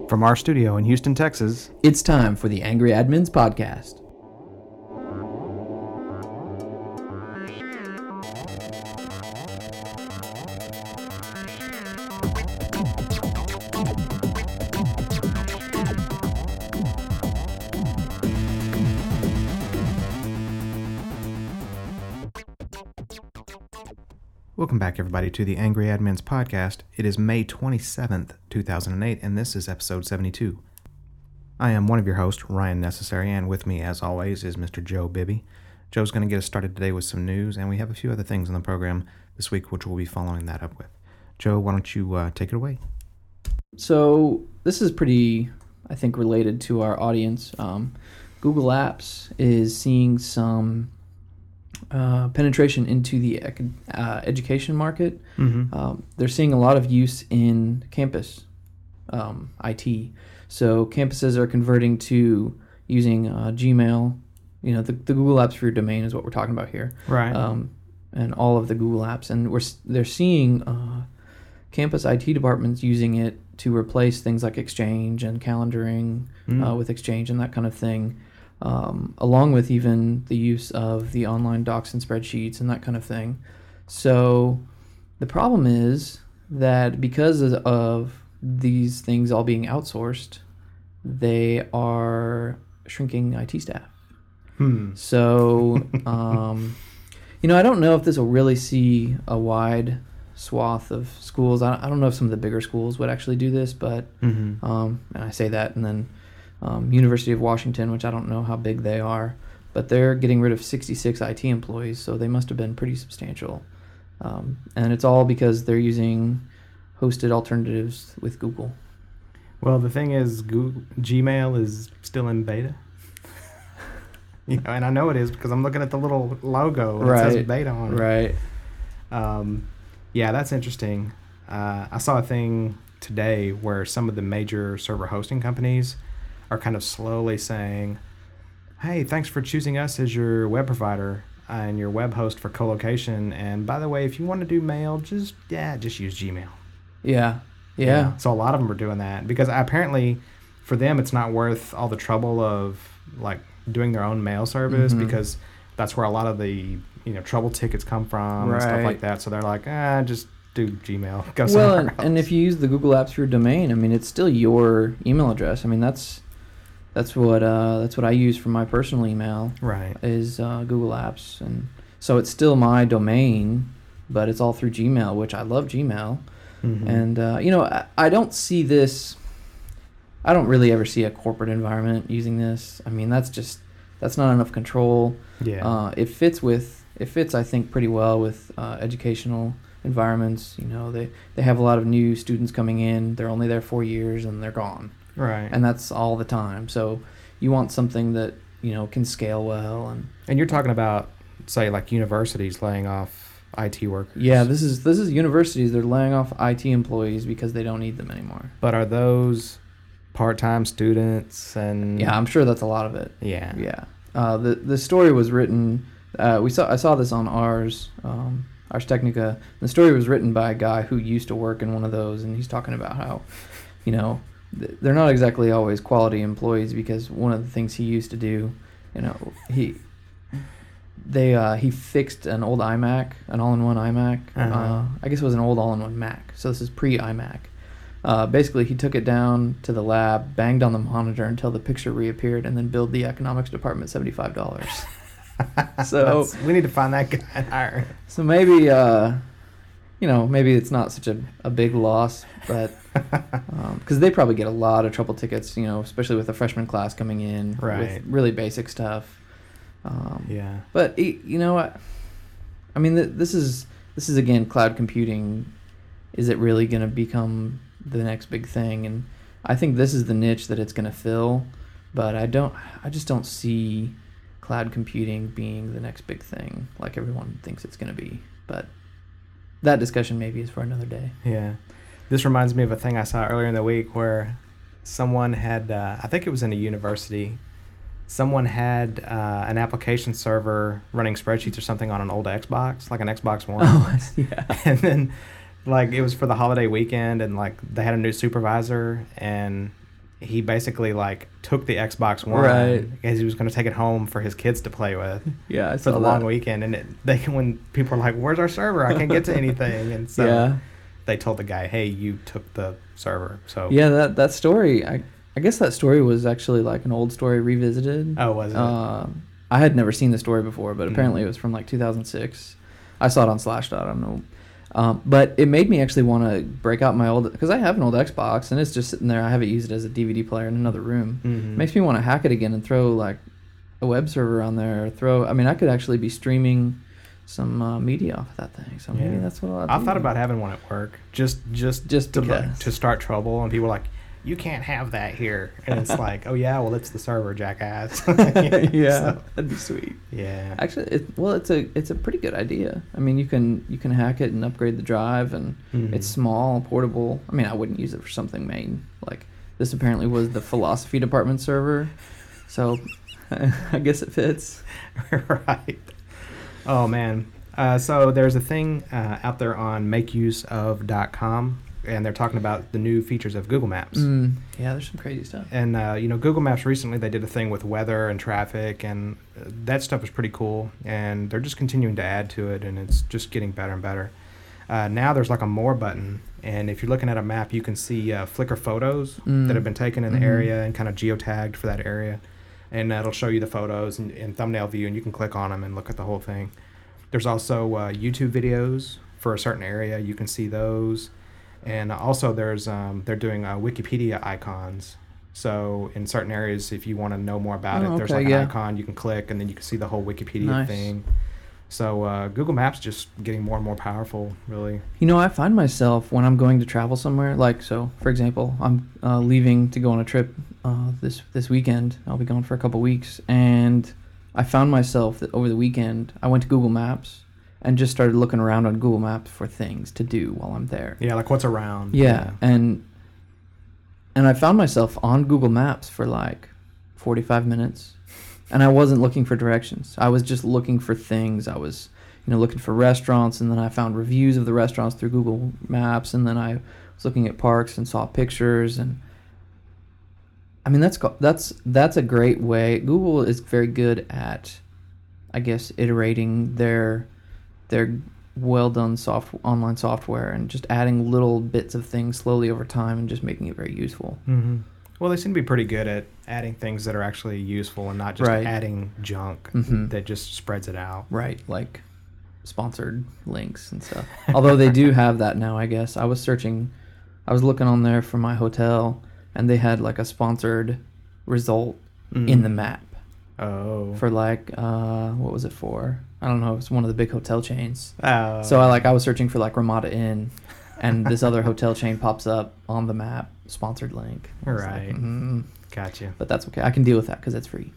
From our studio in Houston, Texas, It's time for the Angry Admins Podcast. welcome back everybody to the Angry Admins Podcast. It is May 27th, 2008, and this is episode 72. I am one of your hosts, Ryan Necessary, and with me, as always, is Mr. Joe Bibby. Joe's going to get us started today with some news, and we have a few other things on the program this week which we'll be following that up with. Joe, why don't you take it away? So this is pretty, I think, related to our audience. Google Apps is seeing some penetration into the education market. They're seeing a lot of use in campus IT. So campuses are converting to using Gmail. You know, the Google Apps for your domain is what we're talking about here. Right. And all of the Google Apps, and they're seeing campus IT departments using it to replace things like Exchange and calendaring with Exchange and that kind of thing. Along with even the use of the online docs and spreadsheets and that kind of thing. So the problem is that because of these things all being outsourced, they are shrinking IT staff. So, I don't know if this will really see a wide swath of schools. I don't know if some of the bigger schools would actually do this, but, and I say that, and then University of Washington, which I don't know how big they are, but they're getting rid of 66 IT employees, so they must have been pretty substantial. And it's all because they're using hosted alternatives with Google. Well, the thing is, Gmail is still in beta. And I know it is because I'm looking at the little logo that says beta on it. Right. Yeah, that's interesting. I saw a thing today where some of the major server hosting companies are kind of slowly saying, hey, thanks for choosing us as your web provider and your web host for co-location. And by the way, if you want to do mail, just use Gmail. Yeah. So a lot of them are doing that because apparently for them, it's not worth all the trouble of like doing their own mail service because that's where a lot of the, trouble tickets come from and stuff like that. So they're like, just do Gmail. Go somewhere else. And if you use the Google Apps for your domain, I mean, it's still your email address. I mean, that's what I use for my personal email. Right. Is Google Apps, and so it's still my domain, but it's all through Gmail, which I love Gmail. And I don't see this. I don't really ever see a corporate environment using this. I mean, that's not enough control. Yeah. It fits, I think, pretty well with educational environments. They have a lot of new students coming in. They're only there 4 years and they're gone. Right. And that's all the time. So you want something that, can scale well. And you're talking about, say, like universities laying off IT workers. Yeah, this is universities. They're laying off IT employees because they don't need them anymore. But are those part-time students? And yeah, I'm sure that's a lot of it. Yeah. Yeah. The story was written. I saw this on Ars Technica. The story was written by a guy who used to work in one of those, and he's talking about how, they're not exactly always quality employees because one of the things he used to do, he fixed an old iMac, an all-in-one iMac. I guess it was an old all-in-one Mac. So this is pre-iMac. Basically, he took it down to the lab, banged on the monitor until the picture reappeared, and then billed the economics department $75. So we need to find that guy and hire. So maybe maybe it's not such a big loss, but because they probably get a lot of trouble tickets, especially with the freshman class coming in with really basic stuff. Yeah. But I mean, this is again cloud computing. Is it really going to become the next big thing? And I think this is the niche that it's going to fill. But I just don't see cloud computing being the next big thing like everyone thinks it's going to be. But that discussion maybe is for another day. Yeah. This reminds me of a thing I saw earlier in the week where someone had, I think it was in a university, someone had an application server running spreadsheets or something on an old Xbox, like an Xbox One. Oh, yeah. And then, like, it was for the holiday weekend, and, like, they had a new supervisor, and he basically like took the Xbox One Right. because he was going to take it home for his kids to play with Yeah, I for saw the that. long weekend. And when people were like, "Where's our server? I can't get to anything," and so Yeah. they told the guy, "Hey, you took the server." So Yeah, that story. I guess that story was actually like an old story revisited. Oh, was it? I had never seen the story before, but Mhm. apparently it was from like 2006. I saw it on Slashdot. I don't know. But it made me actually want to break out my old, because I have an old Xbox and it's just sitting there. I haven't used it as a DVD player in another room. Mhm. Makes me want to hack it again and throw like a web server on there. I mean, I could actually be streaming some media off of that thing. So maybe Yeah. that's what I'll do. I thought about having one at work just to because. to start trouble, and people were like, "You can't have that here," and it's like, "Oh yeah, well it's the server, jackass." Yeah, So, that'd be sweet. yeah. Actually, it's a pretty good idea. I mean, you can hack it and upgrade the drive, and Mhm. it's small, portable. I mean, I wouldn't use it for something main. Like this apparently was the philosophy department server, so I guess it fits. Right. Oh man. So there's a thing out there on makeuseof.com, and they're talking about the new features of Google Maps. Yeah, there's some crazy stuff. And Google Maps recently they did a thing with weather and traffic, and that stuff is pretty cool. And they're just continuing to add to it, and it's just getting better and better. Now there's like a more button, and if you're looking at a map, you can see Flickr photos that have been taken in the area and kind of geotagged for that area, and that'll show you the photos in thumbnail view, and you can click on them and look at the whole thing. There's also YouTube videos for a certain area. You can see those. And also there's they're doing Wikipedia icons. So in certain areas, if you want to know more about it, there's okay, like an yeah. icon you can click, and then you can see the whole Wikipedia Nice. thing. So Google Maps just getting more and more powerful, really. You know, I find myself when I'm going to travel somewhere, like, so, for example, I'm leaving to go on a trip this weekend. I'll be gone for a couple weeks, and I found myself that over the weekend, I went to Google Maps and just started looking around on Google Maps for things to do while I'm there. Yeah, like what's around. Yeah, and I found myself on Google Maps for like 45 minutes, and I wasn't looking for directions. I was just looking for things. I was, looking for restaurants, and then I found reviews of the restaurants through Google Maps, and then I was looking at parks and saw pictures, and I mean that's a great way. Google is very good at, I guess, iterating their well done online software and just adding little bits of things slowly over time and just making it very useful. Mm-hmm. Well, they seem to be pretty good at adding things that are actually useful and not just Right. adding junk that just spreads it out. Right, like sponsored links and stuff. Although they do have that now, I guess. I was looking on there for my hotel, and they had like a sponsored result in the map Oh. for like, what was it for? I don't know. It was one of the big hotel chains. Oh. So I was searching for like Ramada Inn, and this other hotel chain pops up on the map, sponsored link. I was like, Right. Gotcha. But that's okay. I can deal with that because it's free.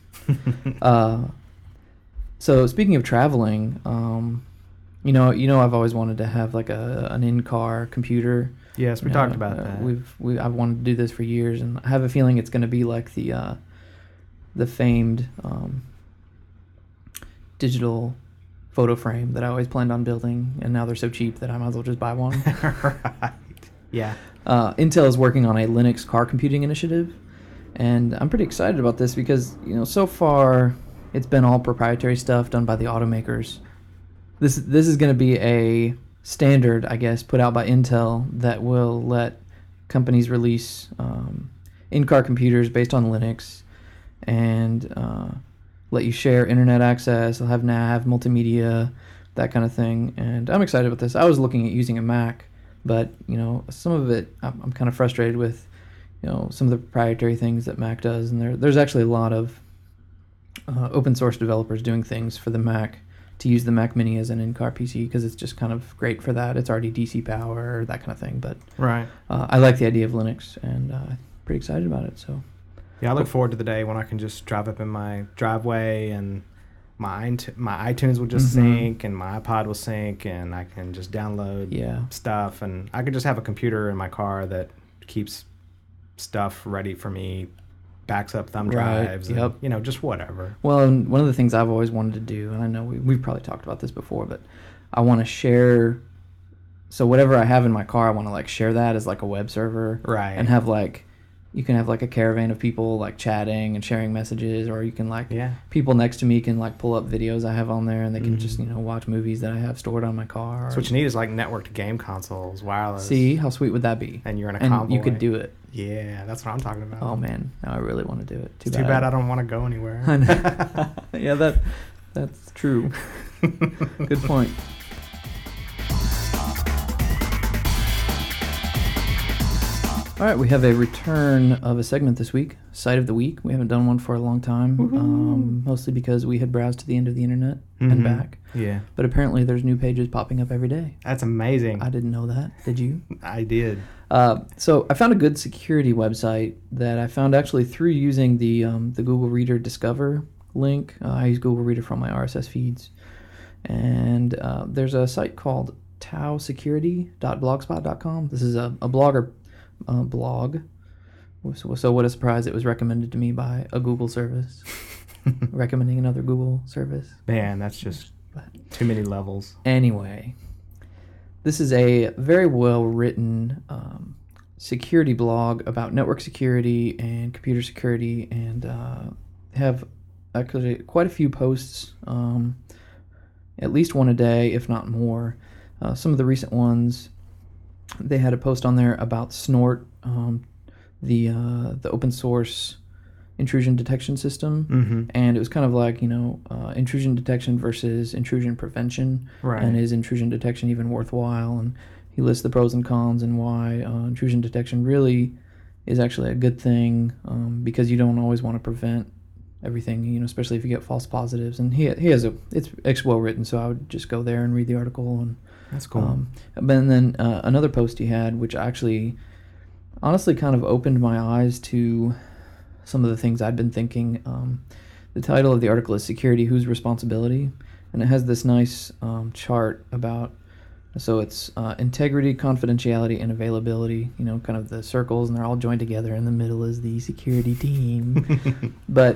So speaking of traveling, I've always wanted to have like an in-car computer. Yes, we talked about that. I've wanted to do this for years, and I have a feeling it's going to be like the famed digital photo frame that I always planned on building, and now they're so cheap that I might as well just buy one. Right. Yeah. Intel is working on a Linux car computing initiative, and I'm pretty excited about this because, so far it's been all proprietary stuff done by the automakers. This is going to be a standard, I guess, put out by Intel that will let companies release in-car computers based on Linux and let you share internet access. They'll have nav, multimedia, that kind of thing. And I'm excited about this. I was looking at using a Mac, but some of it I'm kind of frustrated with. Some of the proprietary things that Mac does, and there's actually a lot of open source developers doing things for the Mac to use the Mac Mini as an in-car PC because it's just kind of great for that. It's already DC power, that kind of thing. But Right. I like the idea of Linux, and pretty excited about it. So Yeah, I look forward to the day when I can just drive up in my driveway and my iTunes will just sync and my iPod will sync and I can just download stuff, and I could just have a computer in my car that keeps stuff ready for me, backs up thumb drives, and, just whatever. Well, and one of the things I've always wanted to do, and I know we've probably talked about this before, but I want to share. So whatever I have in my car, I want to like share that as like a web server, Right. And have like you can have like a caravan of people like chatting and sharing messages, or you can like Yeah. people next to me can like pull up videos I have on there, and they can just watch movies that I have stored on my car. So what you need is like networked game consoles, wireless. See, how sweet would that be? And you're in a and convoy. you could do it. Yeah, that's what I'm talking about. Oh man, now I really want to do it. Too bad I don't want to go anywhere. I know. Yeah, that's true. Good point. All right, we have a return of a segment this week, Site of the Week. We haven't done one for a long time, mostly because we had browsed to the end of the internet and back. Yeah. But apparently there's new pages popping up every day. That's amazing. I didn't know that. Did you? I did. So I found a good security website that I found actually through using the Google Reader Discover link. I use Google Reader from my RSS feeds. And there's a site called taosecurity.blogspot.com. This is a blogger blog. So what a surprise, it was recommended to me by a Google service. Recommending another Google service. Man, that's just too many levels. Anyway, this is a very well written security blog about network security and computer security, and have actually quite a few posts, at least one a day, if not more. Some of the recent ones, they had a post on there about Snort, the open source intrusion detection system, and it was kind of like intrusion detection versus intrusion prevention, Right. and is intrusion detection even worthwhile? And he lists the pros and cons and why intrusion detection really is actually a good thing, because you don't always want to prevent everything, especially if you get false positives. And he has it's well written, so I would just go there and read the article. And That's cool. but then another post he had, which actually honestly kind of opened my eyes to some of the things I'd been thinking. The title of the article is Security, Whose Responsibility? And it has this nice chart about, so it's integrity, confidentiality, and availability, kind of the circles, and they're all joined together. In the middle is the security team. But,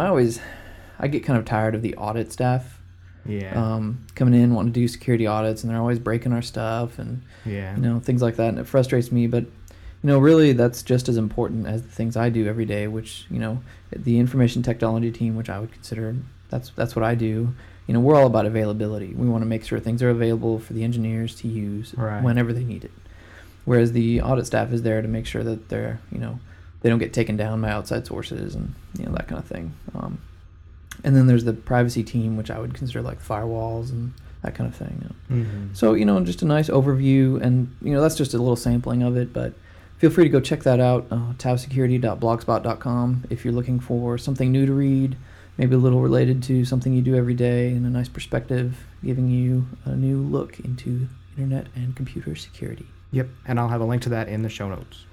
I get kind of tired of the audit staff. Yeah. Coming in, wanting to do security audits, and they're always breaking our stuff and, Yeah. Things like that. And it frustrates me, but really that's just as important as the things I do every day, which, the information technology team, which I would consider, that's what I do. We're all about availability. We want to make sure things are available for the engineers to use Right. whenever they need it. Whereas the audit staff is there to make sure that they're, they don't get taken down by outside sources and, that kind of thing. And then there's the privacy team, which I would consider like firewalls and that kind of thing. So, just a nice overview, and, that's just a little sampling of it, but feel free to go check that out, taosecurity.blogspot.com, if you're looking for something new to read, maybe a little related to something you do every day, and a nice perspective, giving you a new look into internet and computer security. Yep. And I'll have a link to that in the show notes.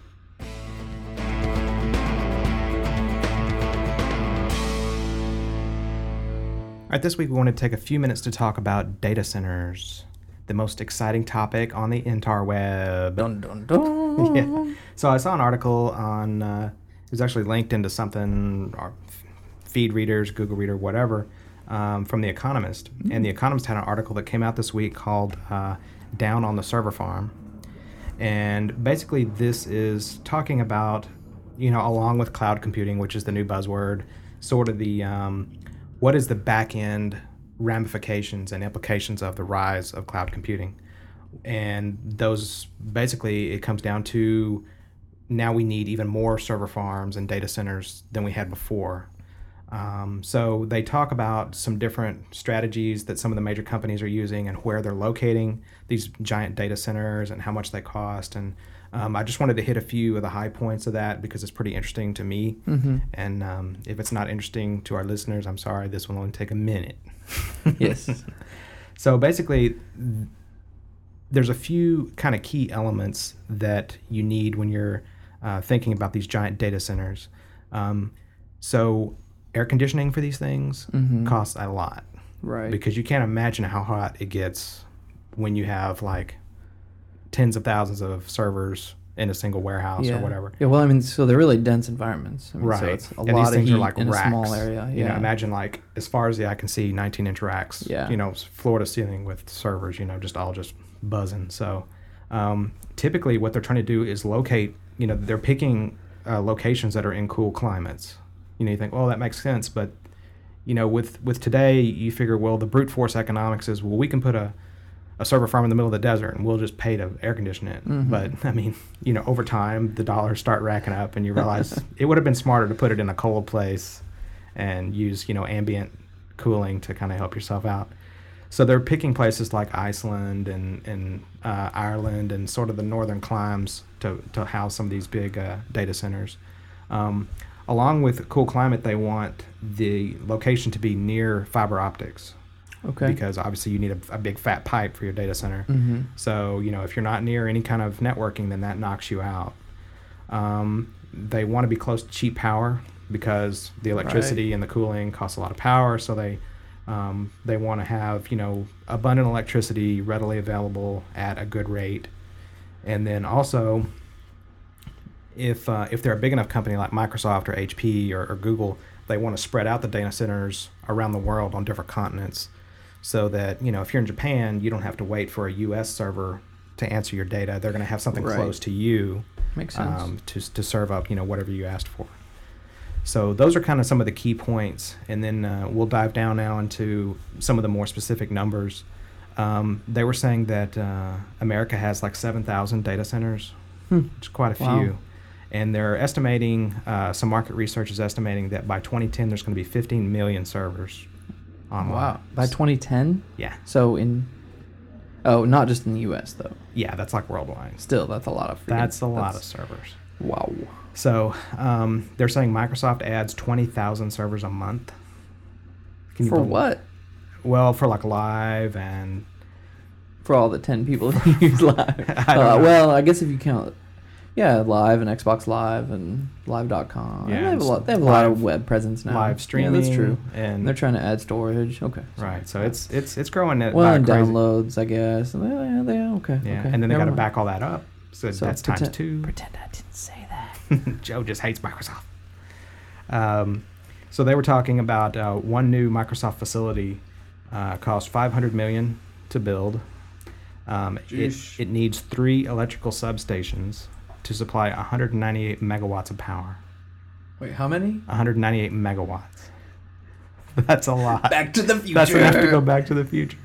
All right, this week we want to take a few minutes to talk about data centers, the most exciting topic on the interweb. Dun, dun, dun. Yeah. So I saw an article on, it was actually linked into something, or feed readers, Google Reader, whatever, from The Economist. And The Economist had an article that came out this week called Down on the Server Farm. And basically this is talking about, along with cloud computing, which is the new buzzword, sort of the, what is the back-end ramifications and implications of the rise of cloud computing. And those, basically, it comes down to now we need even more server farms and data centers than we had before. So they talk about some different strategies that some of the major companies are using and where they're locating these giant data centers and how much they cost. And I just wanted to hit a few of the high points of that because it's pretty interesting to me. And if it's not interesting to our listeners, I'm sorry, this will only take a minute. Yes. So basically, there's a few kind of key elements that you need when you're thinking about these giant data centers. So air conditioning for these things costs a lot. Right. Because you can't imagine how hot it gets when you have like tens of thousands of servers in a single warehouse or whatever. Yeah, well, so they're really dense environments. Right. So it's a and lot these things of heat are like in racks. a small area. Yeah. Imagine like as far as the eye can see, 19-inch racks. Yeah. Floor to ceiling with servers. Just buzzing. So typically, what they're trying to do is locate. They're picking locations that are in cool climates. You think, well, that makes sense, but with today, you figure, well, the brute force economics is, well, we can put a server farm in the middle of the desert and we'll just pay to air condition it. Mm-hmm. But I mean, over time, the dollars start racking up, and you realize it would have been smarter to put it in a cold place and use ambient cooling to kind of help yourself out. So they're picking places like Iceland and Ireland and sort of the northern climes to house some of these big data centers. Along with cool climate, they want the location to be near fiber optics. Okay. Because obviously you need a big fat pipe for your data center. Mm-hmm. So, if you're not near any kind of networking, then that knocks you out. They want to be close to cheap power because the electricity and the cooling costs a lot of power. So they want to have, abundant electricity readily available at a good rate. And then also, if they're a big enough company like Microsoft or HP or Google, they want to spread out the data centers around the world on different continents, so that if you're in Japan, you don't have to wait for a U.S. server to answer your data. They're going to have something close to you. Makes sense. To serve up whatever you asked for. So those are kind of some of the key points, and then we'll dive down now into some of the more specific numbers. They were saying that America has like 7,000 data centers, which is quite a few. And they're estimating, some market research is estimating that by 2010 there's going to be 15 million servers online. Wow. By 2010? Yeah. So not just in the U.S. though. Yeah, that's like worldwide. Still, that's a lot of That's a lot of servers. Wow. So they're saying Microsoft adds 20,000 servers a month. For what? Well, for like live and... For all the 10 people who use live. I don't know. Well, I guess if you count... Yeah, Live and Xbox Live and Live.com. Yeah, they have a lot of web presence now. Live streaming. Yeah, that's true. And they're trying to add storage. Okay. Right. So it's growing at and crazy. downloads, I guess. Okay. Yeah. Okay. And then they got to Never back all that up. So that's times 2. Pretend I didn't say that. Joe just hates Microsoft. So they were talking about one new Microsoft facility cost $500 million to build. It needs 3 electrical substations to supply 198 megawatts of power. Wait, how many? 198 megawatts. That's a lot. Back to the future. That's enough to go back to the future.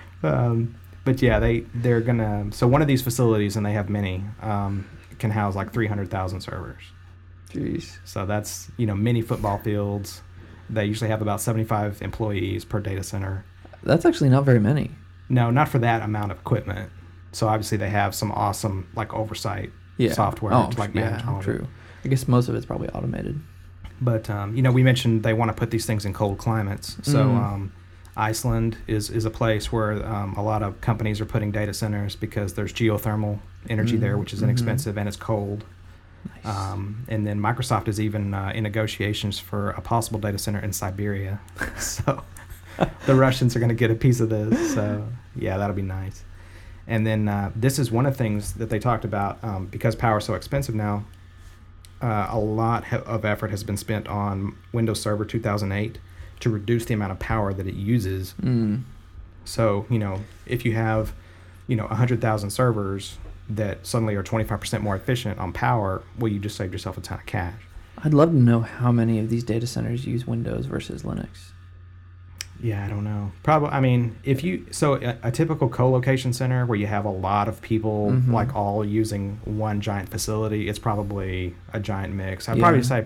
But yeah, they're gonna. So one of these facilities, and they have many, can house like 300,000 servers. Jeez. So that's mini football fields. They usually have about 75 employees per data center. That's actually not very many. No, not for that amount of equipment. So obviously they have some awesome oversight software to manage all of it. True. I guess most of it's probably automated. But we mentioned they want to put these things in cold climates. So Iceland is a place where a lot of companies are putting data centers because there's geothermal energy there, which is inexpensive and it's cold. Nice. And then Microsoft is even in negotiations for a possible data center in Siberia. So the Russians are going to get a piece of this. So yeah, that'll be nice. And then this is one of the things that they talked about, because power is so expensive now. A lot of effort has been spent on Windows Server 2008 to reduce the amount of power that it uses. So, if you have, 100,000 servers that suddenly are 25% more efficient on power, well, you just saved yourself a ton of cash. I'd love to know how many of these data centers use Windows versus Linux. Yeah, I don't know. Probably, a typical co-location center where you have a lot of people like all using one giant facility, it's probably a giant mix. I'd probably say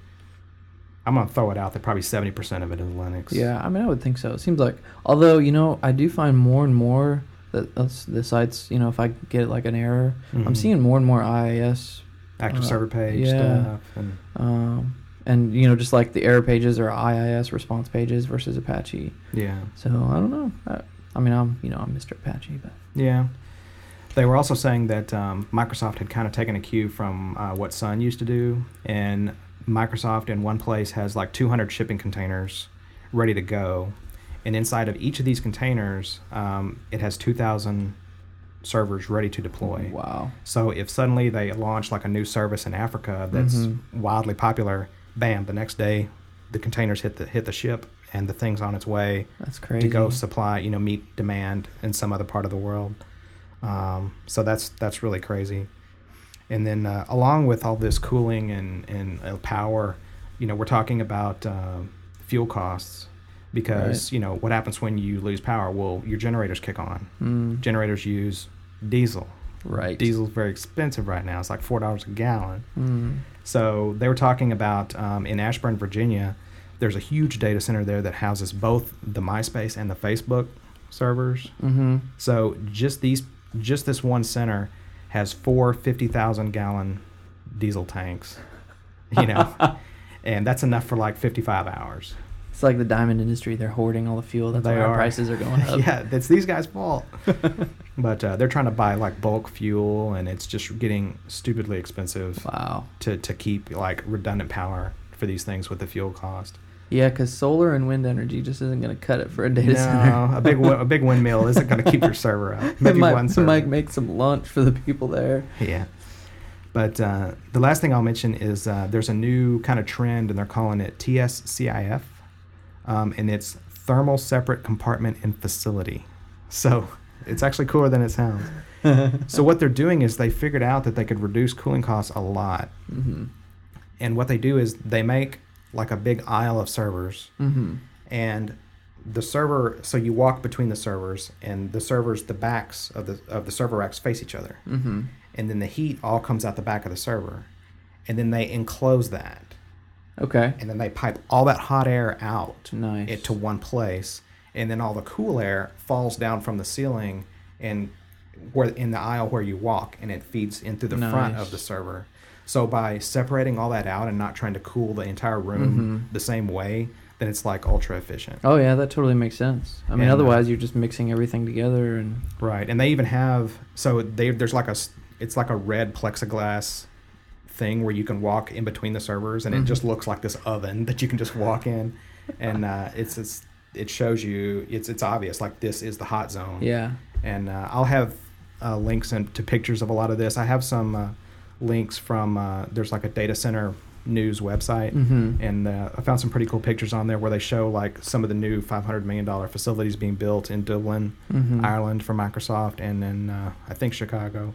I'm going to throw it out that probably 70% of it is Linux. Yeah, I would think so. It seems like, although, I do find more and more that the sites, if I get like an error, I'm seeing more and more IIS. Active server page stuff. And, just like the error pages are IIS response pages versus Apache. Yeah. So, I don't know. I'm Mr. Apache, but... Yeah. They were also saying that Microsoft had kind of taken a cue from what Sun used to do, and Microsoft in one place has like 200 shipping containers ready to go, and inside of each of these containers, it has 2,000 servers ready to deploy. Wow. So if suddenly they launch like a new service in Africa that's wildly popular, bam, the next day the containers hit the ship and the thing's on its way. That's crazy. To go supply, meet demand in some other part of the world. So that's really crazy. And then along with all this cooling and power, we're talking about fuel costs because, what happens when you lose power? Well, your generators kick on. Generators use diesel. Right. Diesel's very expensive right now. It's like $4 a gallon. So they were talking about in Ashburn, Virginia, there's a huge data center there that houses both the MySpace and the Facebook servers. So just this one center has 4 50,000-gallon diesel tanks, and that's enough for like 55 hours. It's like the diamond industry. They're hoarding all the fuel. That's why our prices are going up. Yeah, it's these guys' fault. But they're trying to buy like bulk fuel, and it's just getting stupidly expensive. Wow. To keep like redundant power for these things with the fuel cost. Yeah, because solar and wind energy just isn't going to cut it for a data center. No, a big windmill isn't going to keep your server up. Maybe one server. Might make some lunch for the people there. Yeah. But the last thing I'll mention is there's a new kind of trend, and they're calling it TSCIF, and it's Thermal Separate Compartment in Facility. So it's actually cooler than it sounds. So what they're doing is they figured out that they could reduce cooling costs a lot. And what they do is they make like a big aisle of servers, and the server. So you walk between the servers, and the backs of the server racks face each other, and then the heat all comes out the back of the server, and then they enclose that. Okay. And then they pipe all that hot air out Nice. to one place, and then all the cool air falls down from the ceiling and where in the aisle where you walk, and it feeds into the front of the server. So by separating all that out and not trying to cool the entire room the same way, then it's like ultra efficient. Oh yeah, that totally makes sense. I mean, otherwise you're just mixing everything together and. Right, and they even have there's like it's like a red plexiglass thing where you can walk in between the servers, and it just looks like this oven that you can just walk in, and it shows you it's obvious like this is the hot zone. Yeah. And I'll have links to pictures of a lot of this. I have some links from there's like a data center news website, and I found some pretty cool pictures on there where they show like some of the new $500 million facilities being built in Dublin, Ireland for Microsoft, and then I think Chicago.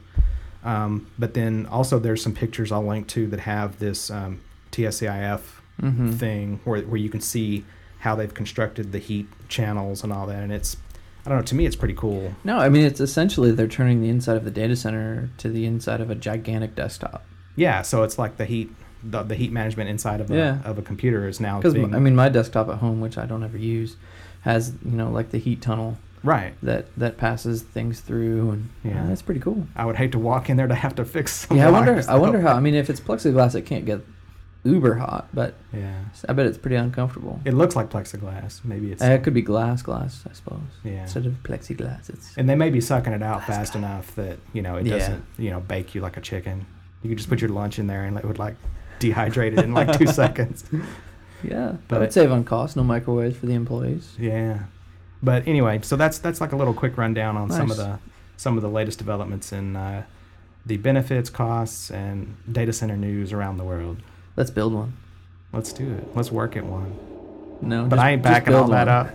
But then also there's some pictures I'll link to that have this TSCIF thing where you can see how they've constructed the heat channels and all that, and it's, I don't know, to me it's pretty cool. No, I mean, it's essentially they're turning the inside of the data center to the inside of a gigantic desktop. Yeah, so it's like the heat management inside of a computer is now being... Because, I mean, my desktop at home, which I don't ever use, has, like the heat tunnel. Right. That passes things through, and that's pretty cool. I would hate to walk in there to have to fix some I wonder how, I mean, if it's plexiglass, it can't get uber hot, but I bet it's pretty uncomfortable. It looks like plexiglass. Maybe it's... It could be glass, I suppose. Yeah. Instead of plexiglass, it's... And they may be sucking it out fast enough that, it doesn't, bake you like a chicken. You could just put your lunch in there and it would, like, dehydrate it in, like, 2 seconds. Yeah. That would save on cost. No microwaves for the employees. Yeah. But anyway, so that's like a little quick rundown on some of the latest developments in the benefits, costs, and data center news around the world. Let's build one. Let's do it. Let's work at one. No, but I ain't backing all that up.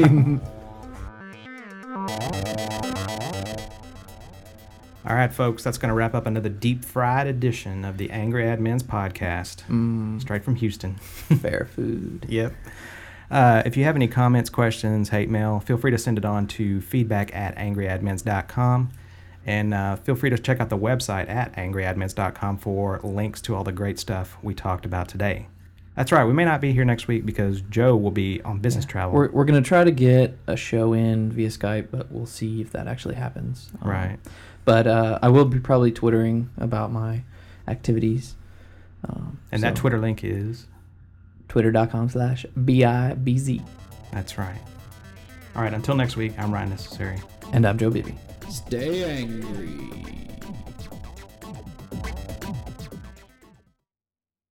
All right, folks, that's going to wrap up another deep fried edition of the Angry Admins podcast. Straight from Houston. Fair food. Yep. If you have any comments, questions, hate mail, feel free to send it on to feedback@angryadmins.com. And feel free to check out the website at angryadmins.com for links to all the great stuff we talked about today. That's right. We may not be here next week because Joe will be on business travel. We're going to try to get a show in via Skype, but we'll see if that actually happens. Right. But I will be probably Twittering about my activities. And that Twitter link is? Twitter.com/BIBZ. That's right. All right. Until next week, I'm Ryan Necessary. And I'm Joe Bibby. Stay angry.